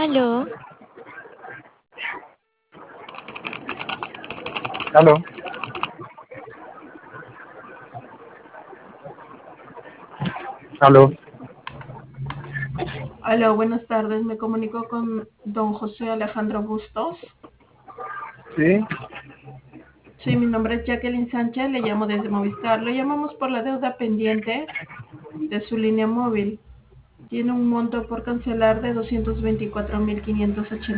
Aló, Aló, aló, Hola, buenas tardes. Me comunico con don José Alejandro Bustos. sí, Sí, mi nombre es Jacqueline Sánchez, le llamo desde Movistar. Lo llamamos por la deuda pendiente de su línea móvil. Tiene un monto por cancelar de 224.580.